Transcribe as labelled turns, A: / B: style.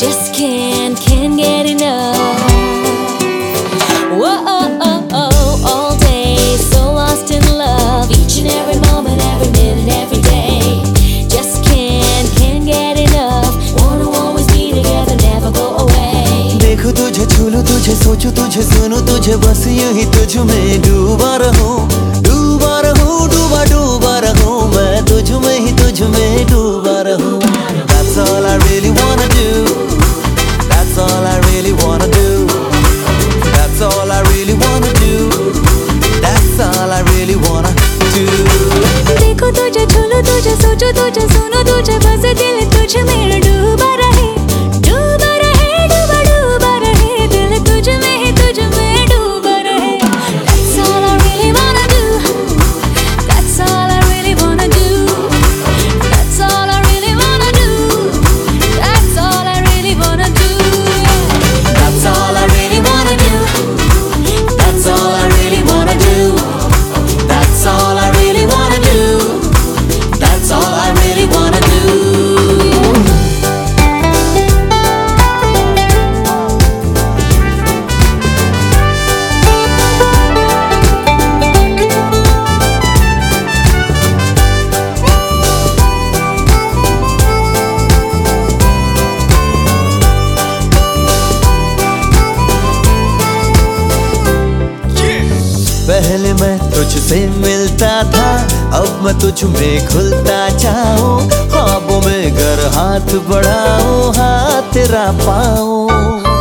A: Just can't get enough. Whoa, all day, so lost in love. Each and every moment, every minute, every day. Just can't get enough. Wanna always be together, never go away.
B: देखूं तुझे, छू लूं तुझे, सोचूं तुझे, सुनूं तुझे, बस यूं ही तुझ में डूबा रहूं, डूबा रहूं, डूबा डूबा रहूं, मैं तुझ में ही तुझ में डूबा रहूं. That's all I really wanna do. That's all I really wanna do. That's all I really wanna do. That's all I really wanna do.
A: देखो तुझे, छूलो तुझे, सोचो तुझे, सुनो तुझे, बस दिल तुझ में डूबा रहे, डूबा रहे, डूबा डूबा रहे, दिल तुझ में ही तुझ में डूबा रहे. That's all I really wanna do. That's all I really wanna do. That's all I really wanna do. That's all I really wanna do.
B: That's all I really wanna do. That's all I really wanna do. That's all I really wanna do. That's all I really wanna do. पहले मैं तुझसे मिलता था, अब मैं तुझ में खुलता जाऊं. ख्वाबों में घर हाथ बढ़ाऊं, हाथ तेरा पाऊं.